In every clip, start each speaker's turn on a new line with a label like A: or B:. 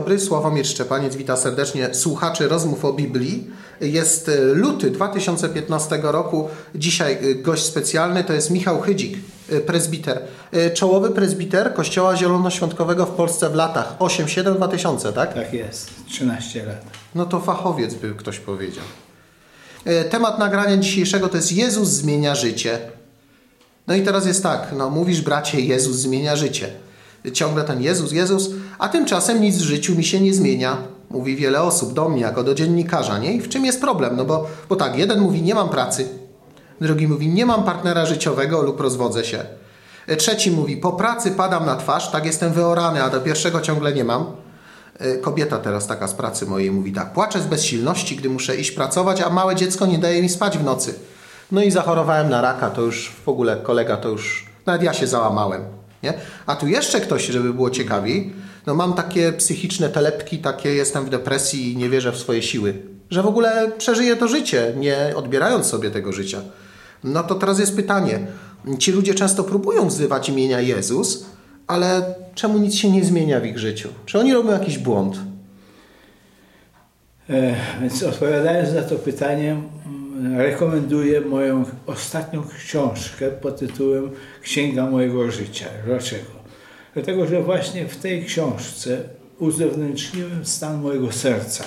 A: dobry, Sławomir Szczepaniec, witam serdecznie słuchaczy rozmów o Biblii. Jest luty 2015 roku, dzisiaj gość specjalny to jest Michał Chydzik, prezbiter. Czołowy prezbiter Kościoła Zielonoświątkowego w Polsce w latach 8-7-2000, tak?
B: Tak jest, 13 lat.
A: No to fachowiec by ktoś powiedział. Temat nagrania dzisiejszego to jest Jezus zmienia życie. No i teraz jest tak, no mówisz bracie, Jezus zmienia życie. Ciągle ten Jezus, a tymczasem nic w życiu mi się nie zmienia. Mówi wiele osób do mnie, jako do dziennikarza, nie? I w czym jest problem? No bo tak, jeden mówi, nie mam pracy. Drugi mówi, nie mam partnera życiowego lub rozwodzę się. Trzeci mówi, po pracy padam na twarz, tak jestem wyorany, a do pierwszego ciągle nie mam. Kobieta teraz taka z pracy mojej mówi tak, płaczę z bezsilności, gdy muszę iść pracować, a małe dziecko nie daje mi spać w nocy. No i zachorowałem na raka, to już w ogóle kolega, to już nawet ja się załamałem. Nie? A tu jeszcze ktoś, żeby było ciekawiej, no mam takie psychiczne telepki, takie jestem w depresji i nie wierzę w swoje siły, że w ogóle przeżyję to życie, nie odbierając sobie tego życia. No to teraz jest pytanie, ci ludzie często próbują wzywać imienia Jezus, ale czemu nic się nie zmienia w ich życiu? Czy oni robią jakiś błąd?
B: Więc odpowiadając na to pytanie, rekomenduję moją ostatnią książkę pod tytułem Księga mojego życia. Dlaczego? Dlatego, że właśnie w tej książce uzewnętrzniłem stan mojego serca.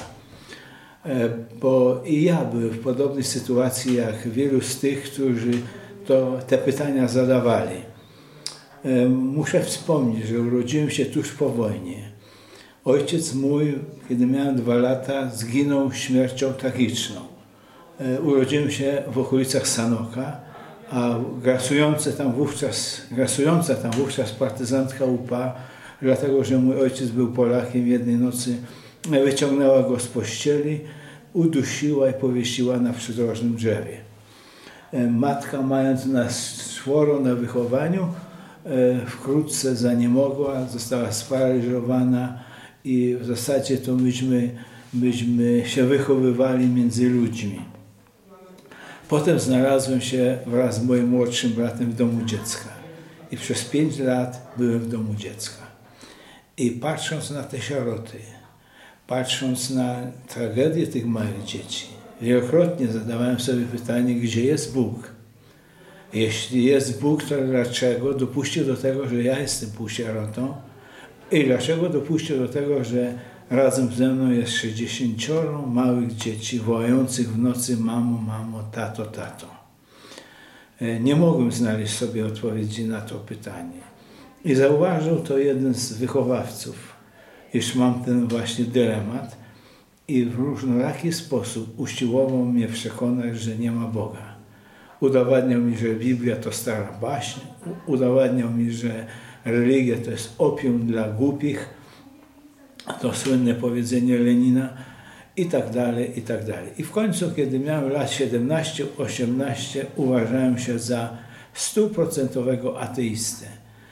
B: Bo i ja byłem w podobnej sytuacji jak wielu z tych, którzy te pytania zadawali. Muszę wspomnieć, że urodziłem się tuż po wojnie. Ojciec mój, kiedy miałem 2 lata, zginął śmiercią tragiczną. Urodziłem się w okolicach Sanoka, a grasująca tam wówczas partyzantka UPA, dlatego że mój ojciec był Polakiem, jednej nocy wyciągnęła go z pościeli, udusiła i powiesiła na przydrożnym drzewie. Matka, mając nas 4 na wychowaniu, wkrótce zaniemogła, została sparaliżowana i w zasadzie to myśmy się wychowywali między ludźmi. Potem znalazłem się wraz z moim młodszym bratem w domu dziecka i przez 5 lat byłem w domu dziecka. I patrząc na te sieroty, patrząc na tragedię tych małych dzieci, wielokrotnie zadawałem sobie pytanie, gdzie jest Bóg? Jeśli jest Bóg, to dlaczego dopuścił do tego, że ja jestem półsierotą? I dlaczego dopuścił do tego, że razem ze mną jest 60 małych dzieci wołających w nocy mamo, mamo, tato, tato? Nie mogłem znaleźć sobie odpowiedzi na to pytanie. I zauważył to jeden z wychowawców, iż mam ten właśnie dylemat i w różnoraki sposób usiłował mnie przekonać, że nie ma Boga. Udowadniał mi, że Biblia to stara baśń, udowadniał mi, że religia to jest opium dla głupich, to słynne powiedzenie Lenina i tak dalej, i tak dalej. I w końcu, kiedy miałem lat 17-18, uważałem się za 100% ateistę.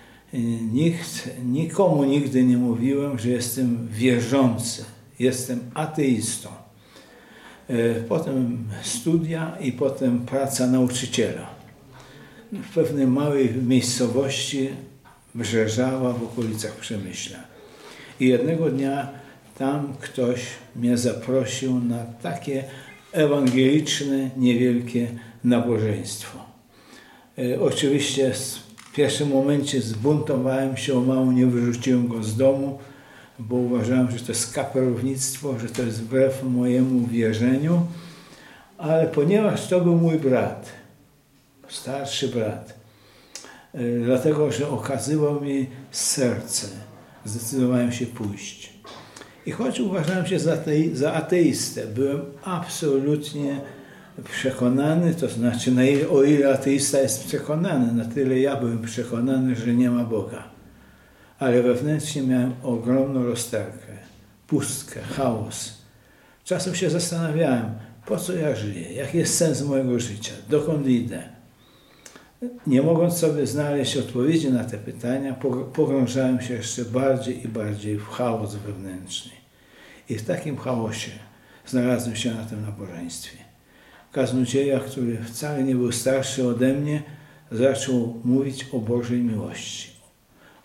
B: Nikomu nigdy nie mówiłem, że jestem wierzący, jestem ateistą. Potem studia i potem praca nauczyciela. W pewnej małej miejscowości Brzeżała w okolicach Przemyśla. I jednego dnia tam ktoś mnie zaprosił na takie ewangeliczne, niewielkie nabożeństwo. Oczywiście w pierwszym momencie zbuntowałem się, o mało nie wyrzuciłem go z domu, bo uważałem, że to jest kaperownictwo, że to jest wbrew mojemu wierzeniu, ale ponieważ to był mój brat, starszy brat, dlatego, że okazywał mi serce, zdecydowałem się pójść. I choć uważałem się za ateistę, byłem absolutnie przekonany, to znaczy o ile ateista jest przekonany, na tyle ja byłem przekonany, że nie ma Boga. Ale wewnętrznie miałem ogromną rozterkę, pustkę, chaos. Czasem się zastanawiałem, po co ja żyję, jaki jest sens mojego życia, dokąd idę. Nie mogąc sobie znaleźć odpowiedzi na te pytania, pogrążałem się jeszcze bardziej i bardziej w chaos wewnętrzny. I w takim chaosie znalazłem się na tym nabożeństwie. Kaznodzieja, który wcale nie był starszy ode mnie, zaczął mówić o Bożej miłości.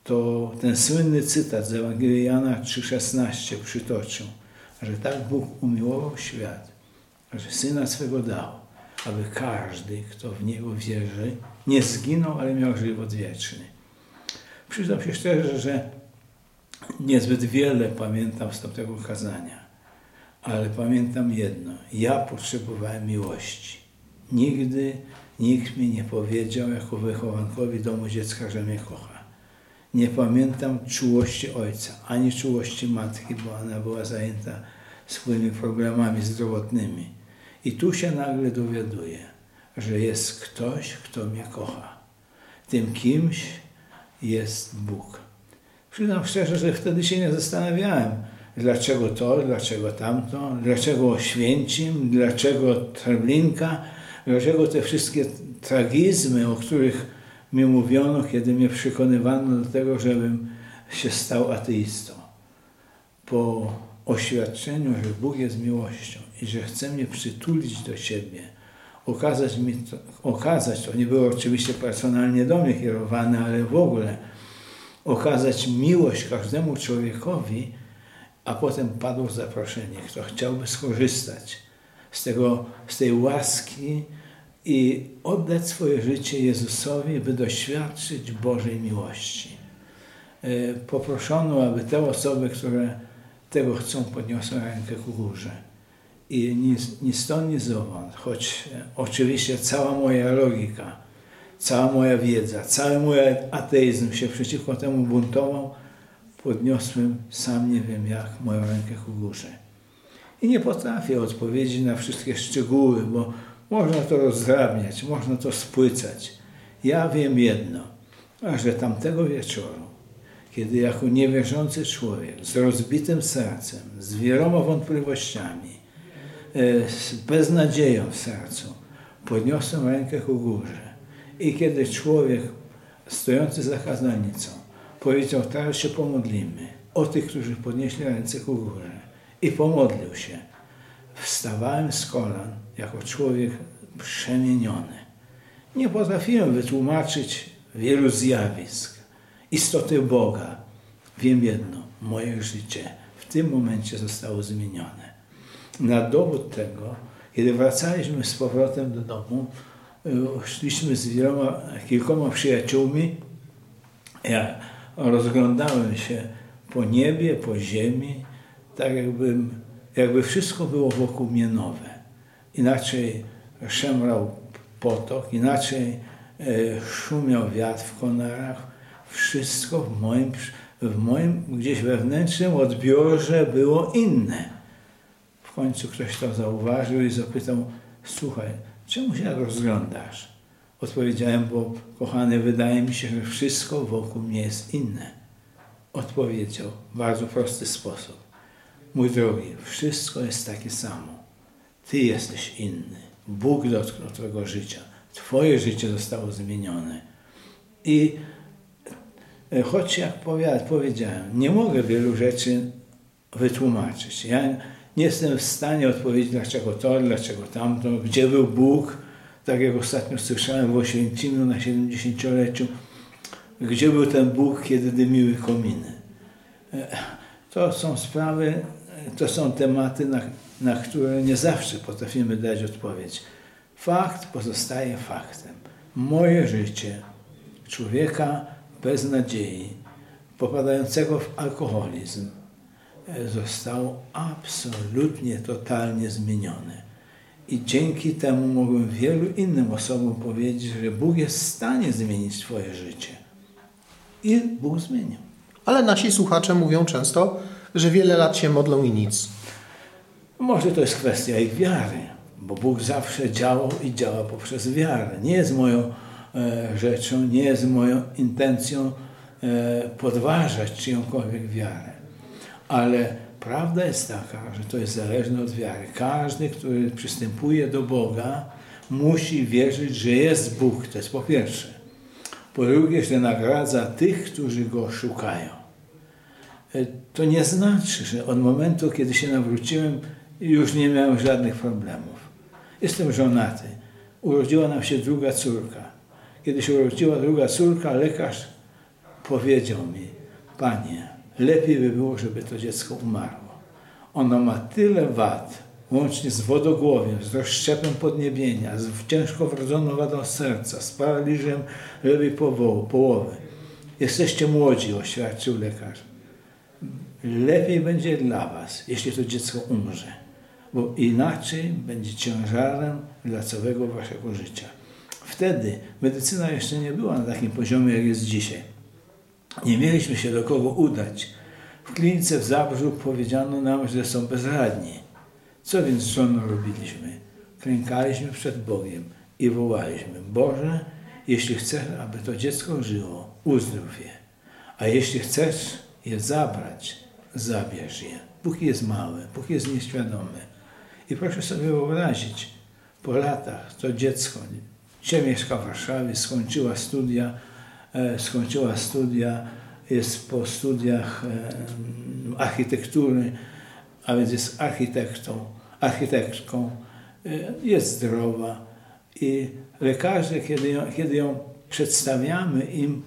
B: to ten słynny cytat z Ewangelii Jana 3,16 przytoczył, że tak Bóg umiłował świat, że Syna swego dał, aby każdy, kto w Niego wierzy, nie zginął, ale miał żywot wieczny. Przyznam się szczerze, że niezbyt wiele pamiętam z tamtego kazania, ale pamiętam jedno. Ja potrzebowałem miłości. Nigdy nikt mi nie powiedział jako wychowankowi domu dziecka, że mnie kocha. Nie pamiętam czułości ojca, ani czułości matki, bo ona była zajęta swoimi problemami zdrowotnymi. I tu się nagle dowiaduję, że jest ktoś, kto mnie kocha. Tym kimś jest Bóg. Przyznam szczerze, że wtedy się nie zastanawiałem, dlaczego to, dlaczego tamto, dlaczego Oświęcim, dlaczego Treblinka, dlaczego te wszystkie tragizmy, o których mi mówiono, kiedy mnie przekonywano do tego, żebym się stał ateistą. Po oświadczeniu, że Bóg jest miłością i że chce mnie przytulić do siebie, okazać, to nie było oczywiście personalnie do mnie kierowane, ale w ogóle okazać miłość każdemu człowiekowi, a potem padło zaproszenie, kto chciałby skorzystać z tej łaski i oddać swoje życie Jezusowi, by doświadczyć Bożej miłości. Poproszono, aby te osoby, które tego chcą, podniosły rękę ku górze. I ni stąd, ni zowąd, choć oczywiście cała moja logika, cała moja wiedza, cały mój ateizm się przeciwko temu buntował, podniosłem, sam nie wiem jak, moją rękę ku górze. I nie potrafię odpowiedzieć na wszystkie szczegóły, bo można to rozdrabniać, można to spłycać. Ja wiem jedno, że tamtego wieczoru, kiedy jako niewierzący człowiek, z rozbitym sercem, z wieloma wątpliwościami, z beznadzieją w sercu, podniosłem rękę ku górze. I kiedy człowiek stojący za kazalnicą powiedział, teraz się pomodlimy o tych, którzy podnieśli ręce ku górze, i pomodlił się, wstawałem z kolan jako człowiek przemieniony. Nie potrafiłem wytłumaczyć wielu zjawisk, istoty Boga. Wiem jedno, moje życie w tym momencie zostało zmienione. Na dowód tego, kiedy wracaliśmy z powrotem do domu, szliśmy z kilkoma przyjaciółmi. Ja rozglądałem się po niebie, po ziemi, tak jakby wszystko było wokół mnie nowe. Inaczej szemrał potok, inaczej szumiał wiatr w konarach. Wszystko w moim gdzieś wewnętrznym odbiorze było inne. W końcu ktoś to zauważył i zapytał, słuchaj, czemu się tak rozglądasz? Odpowiedziałem, bo kochany, wydaje mi się, że wszystko wokół mnie jest inne. Odpowiedział w bardzo prosty sposób. Mój drogi, wszystko jest takie samo. Ty jesteś inny. Bóg dotknął twojego życia. Twoje życie zostało zmienione. I choć jak powiedziałem, nie mogę wielu rzeczy wytłumaczyć. Ja nie jestem w stanie odpowiedzieć, dlaczego to, dlaczego tamto, gdzie był Bóg, tak jak ostatnio słyszałem w Oświęcimiu na 70-leciu, gdzie był ten Bóg, kiedy dymiły kominy. To są sprawy, to są tematy, na które nie zawsze potrafimy dać odpowiedź. Fakt pozostaje faktem. Moje życie człowieka bez nadziei, popadającego w alkoholizm, zostało absolutnie, totalnie zmienione. I dzięki temu mogłem wielu innym osobom powiedzieć, że Bóg jest w stanie zmienić twoje życie. I Bóg zmienił.
A: Ale nasi słuchacze mówią często, że wiele lat się modlą i nic.
B: Może to jest kwestia ich wiary, bo Bóg zawsze działał i działa poprzez wiarę. Nie jest moją rzeczą, nie jest moją intencją podważać czyjąkolwiek wiarę. Ale prawda jest taka, że to jest zależne od wiary. Każdy, który przystępuje do Boga, musi wierzyć, że jest Bóg. To jest po pierwsze. Po drugie, że nagradza tych, którzy Go szukają. To nie znaczy, że od momentu, kiedy się nawróciłem, już nie miałem żadnych problemów. Jestem żonaty. Urodziła nam się druga córka. Kiedy się urodziła druga córka, lekarz powiedział mi: Panie, lepiej by było, żeby to dziecko umarło. Ono ma tyle wad, łącznie z wodogłowiem, z rozszczepem podniebienia, z ciężko wrodzoną wadą serca, z paraliżem lewej połowy. Jesteście młodzi, oświadczył lekarz. Lepiej będzie dla was, jeśli to dziecko umrze, bo inaczej będzie ciężarem dla całego waszego życia. Wtedy medycyna jeszcze nie była na takim poziomie, jak jest dzisiaj. Nie mieliśmy się do kogo udać. W klinice w Zabrzu powiedziano nam, że są bezradni. Co więc z żoną robiliśmy? Klękaliśmy przed Bogiem i wołaliśmy: Boże, jeśli chcesz, aby to dziecko żyło, uzdrów je. A jeśli chcesz je zabrać, zabierz je. Póki jest małe, póki jest nieświadome. I proszę sobie wyobrazić, po latach to dziecko dzisiaj mieszka w Warszawie, skończyła studia, jest po studiach architektury, a więc jest architektką, jest zdrowa i lekarze, kiedy ją przedstawiamy im,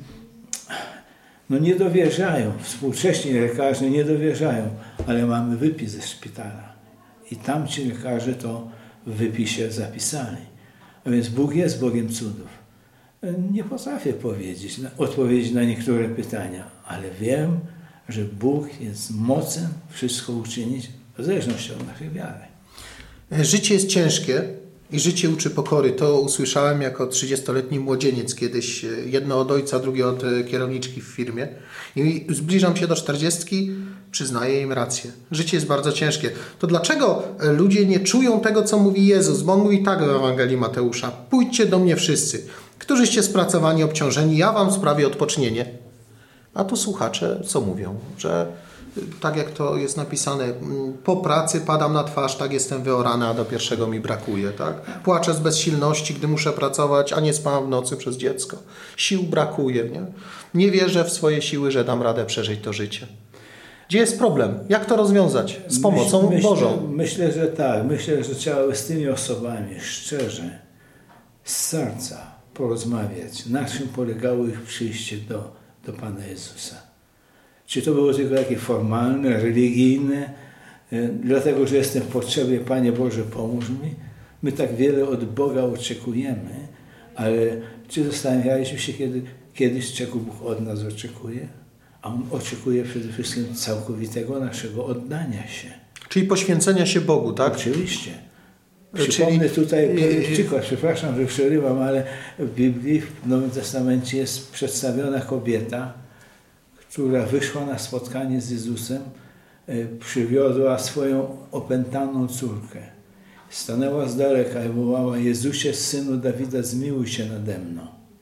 B: nie dowierzają, współcześni lekarze nie dowierzają, ale mamy wypis ze szpitala i tamci lekarze to w wypisie zapisali. A więc Bóg jest Bogiem cudów. Nie potrafię odpowiedzieć na niektóre pytania, ale wiem, że Bóg jest mocen wszystko uczynić w zależności od naszej wiary.
A: Życie jest ciężkie i życie uczy pokory. To usłyszałem jako 30-letni młodzieniec kiedyś. Jedno od ojca, drugie od kierowniczki w firmie. I zbliżam się do 40, przyznaję im rację. Życie jest bardzo ciężkie. To dlaczego ludzie nie czują tego, co mówi Jezus? Bo On mówi tak w Ewangelii Mateusza: pójdźcie do mnie wszyscy, którzyście spracowani, obciążeni, ja wam sprawię odpocznienie. A tu słuchacze co mówią? Że tak jak to jest napisane, po pracy padam na twarz, tak jestem wyorany, a do pierwszego mi brakuje. Tak? Płaczę z bezsilności, gdy muszę pracować, a nie spałam w nocy przez dziecko. Sił brakuje. Nie wierzę w swoje siły, że dam radę przeżyć to życie. Gdzie jest problem? Jak to rozwiązać? Z pomocą Bożą.
B: Myślę, że tak. Myślę, że trzeba z tymi osobami szczerze, z serca porozmawiać, na czym polegało ich przyjście do Pana Jezusa. Czy to było tylko takie formalne, religijne, dlatego, że jestem w potrzebie, Panie Boże, pomóż mi. My tak wiele od Boga oczekujemy, ale czy zastanawialiśmy się kiedyś, czego Bóg od nas oczekuje? A On oczekuje przede wszystkim całkowitego naszego oddania się.
A: Czyli poświęcenia się Bogu, tak?
B: Oczywiście. Przypomnę tutaj przykład, przepraszam, że przerywam, ale w Biblii, w Nowym Testamencie jest przedstawiona kobieta, która wyszła na spotkanie z Jezusem, przywiodła swoją opętaną córkę. Stanęła z daleka i wołała: Jezusie, Synu Dawida, zmiłuj się nade mną.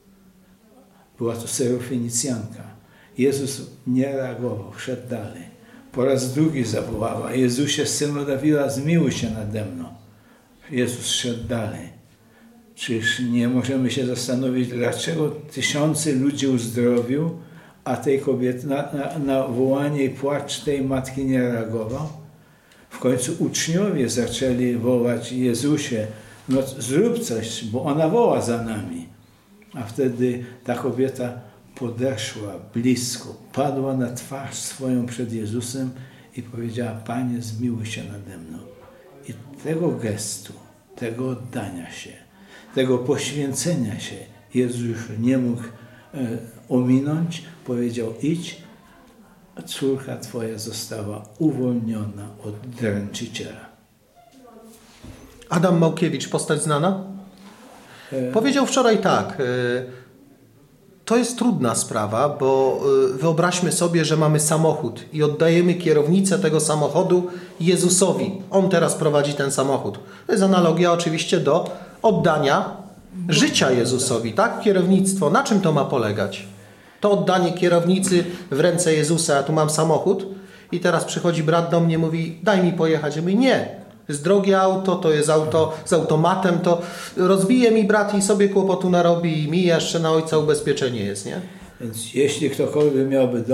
B: Była to Syrofenicjanka. Jezus nie reagował, szedł dalej. Po raz drugi zawołała: Jezusie, Synu Dawida, zmiłuj się nade mną. Jezus szedł dalej. Czyż nie możemy się zastanowić, dlaczego tysiące ludzi uzdrowił, a tej kobiety na wołanie i płacz tej matki nie reagował? W końcu uczniowie zaczęli wołać: Jezusie, zrób coś, bo ona woła za nami. A wtedy ta kobieta podeszła blisko, padła na twarz swoją przed Jezusem i powiedziała: Panie, zmiłuj się nade mną. I tego gestu, tego oddania się, tego poświęcenia się Jezus już nie mógł ominąć. Powiedział: idź, a córka twoja została uwolniona od dręczyciela.
A: Adam Małkiewicz, postać znana? Powiedział wczoraj tak: to jest trudna sprawa, bo wyobraźmy sobie, że mamy samochód i oddajemy kierownicę tego samochodu Jezusowi. On teraz prowadzi ten samochód. To jest analogia oczywiście do oddania życia Jezusowi, tak? Kierownictwo. Na czym to ma polegać? To oddanie kierownicy w ręce Jezusa. Ja tu mam samochód i teraz przychodzi brat do mnie i mówi: daj mi pojechać. Ja mówię: nie. Jest drogie auto, to jest auto z automatem, to rozbije mi brat i sobie kłopotu narobi i mi jeszcze na ojca ubezpieczenie jest, nie?
B: Więc jeśli ktokolwiek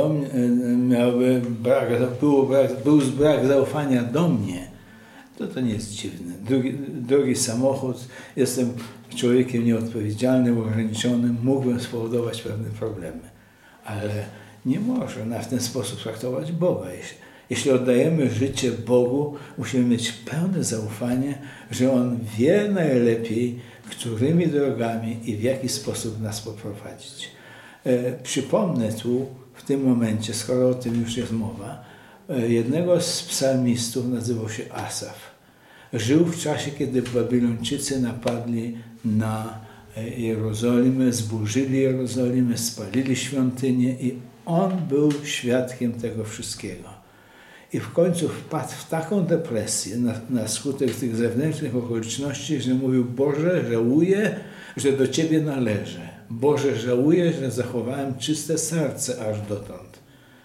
B: był brak zaufania do mnie, to nie jest dziwne. Drogi samochód, jestem człowiekiem nieodpowiedzialnym, ograniczonym, mógłbym spowodować pewne problemy. ale nie można w ten sposób traktować Boga. Jeśli oddajemy życie Bogu, musimy mieć pełne zaufanie, że On wie najlepiej, którymi drogami i w jaki sposób nas poprowadzić. Przypomnę tu w tym momencie, skoro o tym już jest mowa, jednego z psalmistów, nazywał się Asaf. Żył w czasie, kiedy Babilończycy napadli na Jerozolimę, zburzyli Jerozolimę, spalili świątynię i on był świadkiem tego wszystkiego. I w końcu wpadł w taką depresję na skutek tych zewnętrznych okoliczności, że mówił: Boże, żałuję, że do Ciebie należę. Boże, żałuję, że zachowałem czyste serce aż dotąd.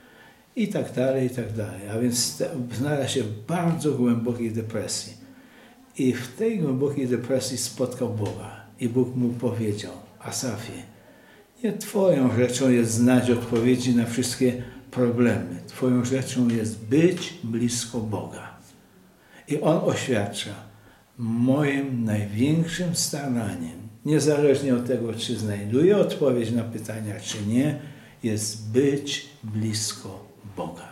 B: I tak dalej, i tak dalej. A więc znalazł się w bardzo głębokiej depresji. I w tej głębokiej depresji spotkał Boga. I Bóg mu powiedział: Asafie, nie Twoją rzeczą jest znać odpowiedzi na wszystkie problemy. Twoją rzeczą jest być blisko Boga. I On oświadcza: moim największym staraniem, niezależnie od tego, czy znajduję odpowiedź na pytania, czy nie, jest być blisko Boga.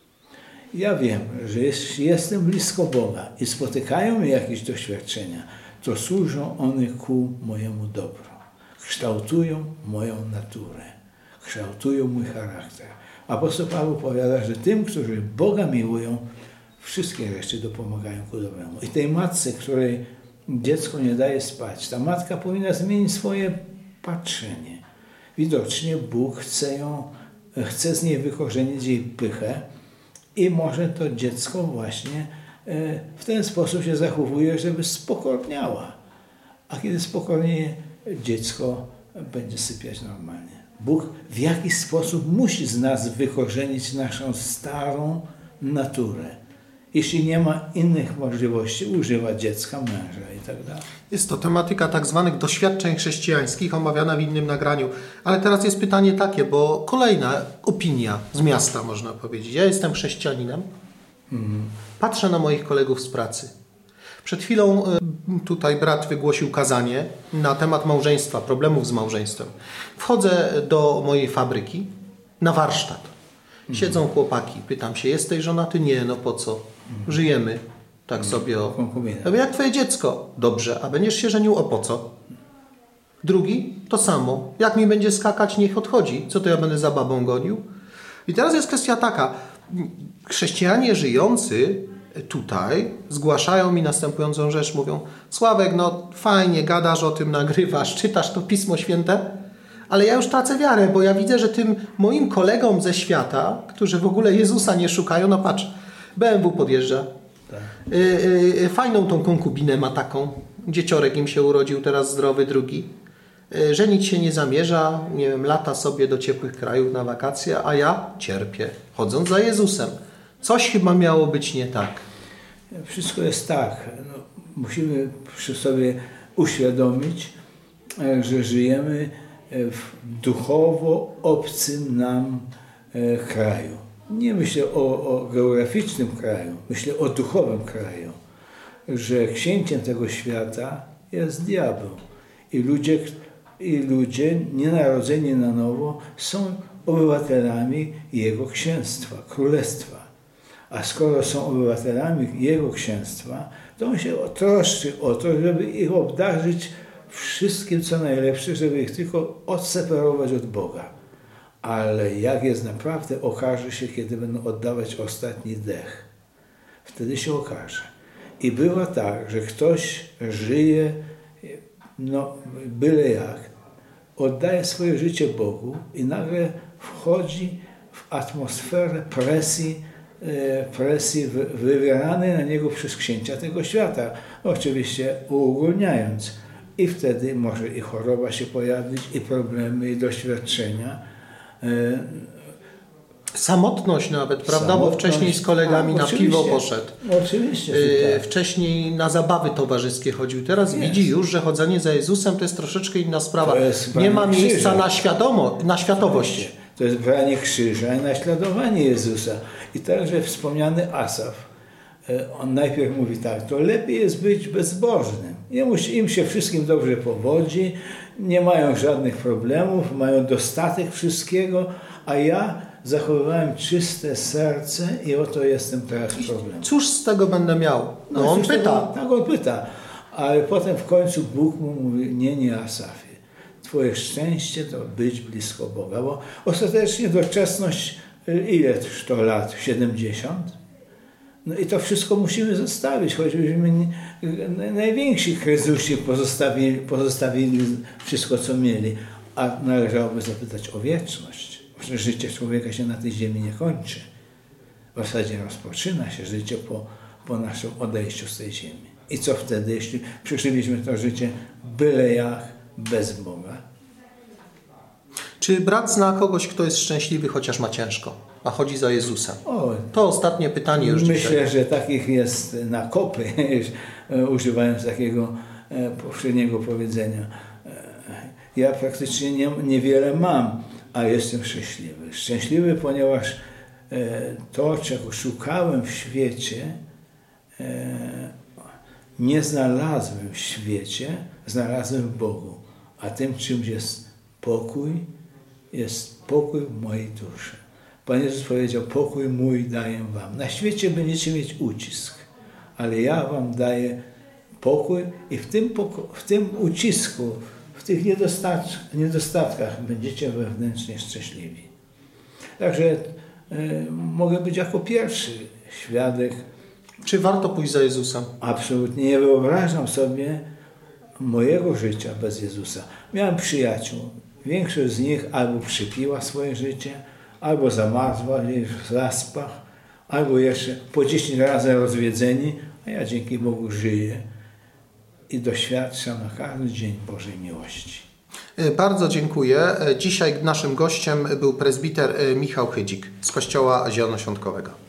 B: Ja wiem, że jeśli jestem blisko Boga i spotykają mnie jakieś doświadczenia, to służą one ku mojemu dobru. Kształtują moją naturę, kształtują mój charakter. Apostoł Paweł powiada, że tym, którzy Boga miłują, wszystkie rzeczy dopomagają ku dobremu. I tej matce, której dziecko nie daje spać, ta matka powinna zmienić swoje patrzenie. Widocznie Bóg chce z niej wykorzenić jej pychę i może to dziecko właśnie w ten sposób się zachowuje, żeby spokorniała. A kiedy spokornieje, dziecko będzie sypiać normalnie. Bóg w jakiś sposób musi z nas wykorzenić naszą starą naturę. Jeśli nie ma innych możliwości, używa dziecka, męża i tak dalej.
A: Jest to tematyka tak zwanych doświadczeń chrześcijańskich, omawiana w innym nagraniu. Ale teraz jest pytanie takie, bo kolejna opinia z miasta, można powiedzieć. Ja jestem chrześcijaninem, patrzę na moich kolegów z pracy. Przed chwilą tutaj brat wygłosił kazanie na temat małżeństwa, problemów z małżeństwem. Wchodzę do mojej fabryki na warsztat. Siedzą chłopaki. Pytam się: jesteś żonaty? Nie, no po co? Żyjemy. Tak sobie o... Ja mówię: jak twoje dziecko? Dobrze. A będziesz się żenił? O po co? Drugi? To samo. Jak mi będzie skakać, niech odchodzi. Co to ja będę za babą gonił? I teraz jest kwestia taka. Chrześcijanie żyjący tutaj zgłaszają mi następującą rzecz. Mówią: Sławek, no fajnie, gadasz o tym, nagrywasz, czytasz to Pismo Święte, ale ja już tracę wiarę, bo ja widzę, że tym moim kolegom ze świata, którzy w ogóle Jezusa nie szukają, no patrz, BMW podjeżdża. Tak. Fajną tą konkubinę ma taką. Dzieciorek im się urodził, teraz zdrowy, drugi. Żenić się nie zamierza, nie wiem, lata sobie do ciepłych krajów na wakacje, a ja cierpię, chodząc za Jezusem. Coś chyba miało być nie tak.
B: Wszystko jest tak. No, musimy przy sobie uświadomić, że żyjemy w duchowo obcym nam kraju. Nie myślę o geograficznym kraju, myślę o duchowym kraju. Że księciem tego świata jest diabeł. I ludzie nienarodzeni na nowo są obywatelami jego księstwa, królestwa. A skoro są obywatelami jego księstwa, to on się troszczy o to, żeby ich obdarzyć wszystkim, co najlepsze, żeby ich tylko odseparować od Boga. Ale jak jest naprawdę, okaże się, kiedy będą oddawać ostatni dech. Wtedy się okaże. I bywa tak, że ktoś żyje, no byle jak, oddaje swoje życie Bogu i nagle wchodzi w atmosferę presji wywieranej na niego przez księcia tego świata. Oczywiście uogólniając. I wtedy może i choroba się pojawić, i problemy, i doświadczenia.
A: Samotność nawet, prawda? Bo wcześniej z kolegami na piwo poszedł.
B: Oczywiście. Tak.
A: Wcześniej na zabawy towarzyskie chodził. Teraz widzi już, że chodzenie za Jezusem to jest troszeczkę inna sprawa. Nie ma miejsca na światowość.
B: To jest branie krzyża i naśladowanie Jezusa. I także wspomniany Asaf, on najpierw mówi tak: to lepiej jest być bezbożnym Im się wszystkim dobrze powodzi, nie mają żadnych problemów, mają dostatek wszystkiego, a ja zachowywałem czyste serce i oto jestem teraz problem.
A: Cóż z tego będę miał? No on pyta.
B: Tak, on pyta. Ale potem w końcu Bóg mu mówi, nie Asafie. Twoje szczęście to być blisko Boga, bo ostatecznie doczesność, ile to lat? 70? No i to wszystko musimy zostawić, choćbyśmy najwięksi Chrystusi pozostawili wszystko, co mieli. A należałoby zapytać o wieczność. Przecież życie człowieka się na tej ziemi nie kończy. W zasadzie rozpoczyna się życie po naszym odejściu z tej ziemi. I co wtedy, jeśli przeżyliśmy to życie byle jak, bez Boga?
A: Czy brat zna kogoś, kto jest szczęśliwy, chociaż ma ciężko, a chodzi za Jezusem? To ostatnie pytanie już
B: myślę,
A: dzisiaj.
B: że takich jest na kopy, używając takiego poprzedniego powiedzenia. Ja praktycznie niewiele mam, a jestem szczęśliwy. Szczęśliwy, ponieważ to, czego szukałem w świecie, nie znalazłem w świecie, znalazłem w Bogu. A tym czymś jest pokój w mojej duszy. Pan Jezus powiedział, pokój mój daję wam. Na świecie będziecie mieć ucisk, ale ja wam daję pokój i w tym ucisku, w tych niedostatkach będziecie wewnętrznie szczęśliwi. Także mogę być jako pierwszy świadek.
A: Czy warto pójść za Jezusem?
B: Absolutnie nie wyobrażam sobie mojego życia bez Jezusa. Miałem przyjaciół. Większość z nich albo przypiła swoje życie, albo zamarzła w zaspach, albo jeszcze po 10 razy rozwiedzeni, a ja dzięki Bogu żyję i doświadczam na każdy dzień Bożej miłości.
A: Bardzo dziękuję. Dzisiaj naszym gościem był prezbiter Michał Chydzik z Kościoła Zielonoświątkowego.